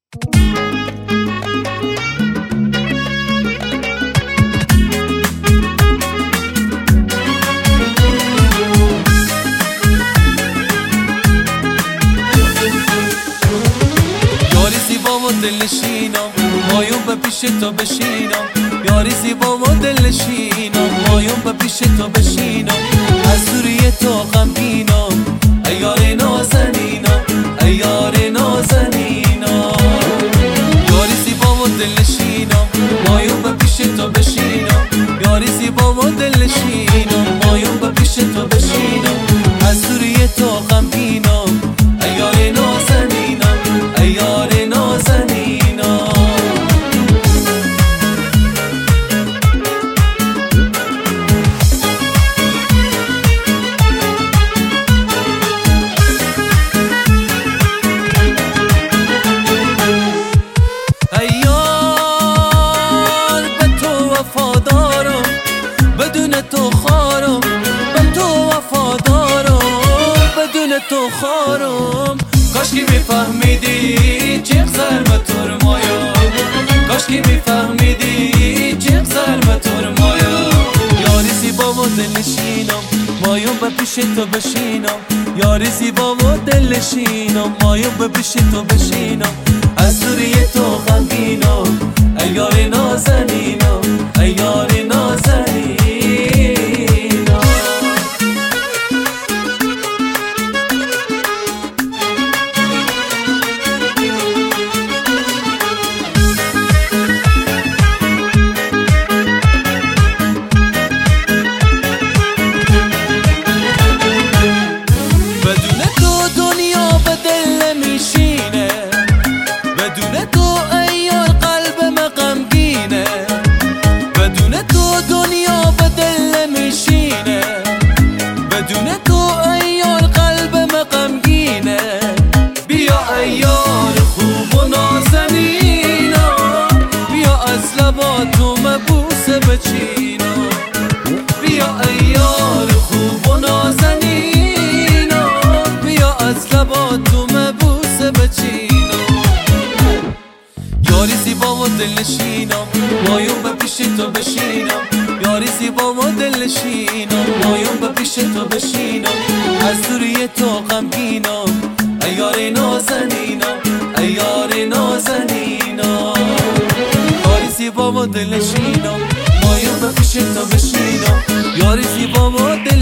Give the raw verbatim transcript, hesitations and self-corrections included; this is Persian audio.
دلنشینم مایون به پیش تو بشینم، یاری زیبا و دلنشینم مایون به پیش تو بشینم، از دوری تو غمگینم ای یار نازنینم ای یار نازنینم. یاری زیبا و دلنشینم مایون به پیش تو بشینم، یاری زیبا و دلنشینم مایون به پیش تو بشینم، از دوری تو غمگینم ای یار نازنینم ای یار نازنینم. تو خارم به تو وفادارم، بدون تو خارم. کاش که میفهمیدی چقدر به تو مایا، کاش که میفهمیدی چقدر به تو مایا. یاری زیبا و دلنشینم مایون به پیش تو بشینم، یاری زیبا و دلنشینم مایون به پیش تو بشینم، از دوری تو غمگینم ای یار نازنینم ای یار نازنینم. تو مبوسه بچینا بیا ای یار خوب و نازنینا، بیا از لبات تو مبوسه بچینا. یاری زیبا و دلنشینم مایون به پیش تو بشینم، یاری زیبا و دلنشینم مایون به پیش تو بشینم، از دوری تو غمگینم ای یار نازنینم ای یار نازنینم. زیبا و دلنشینم مایون به پیش تو بشینم، یاری زیبا و دل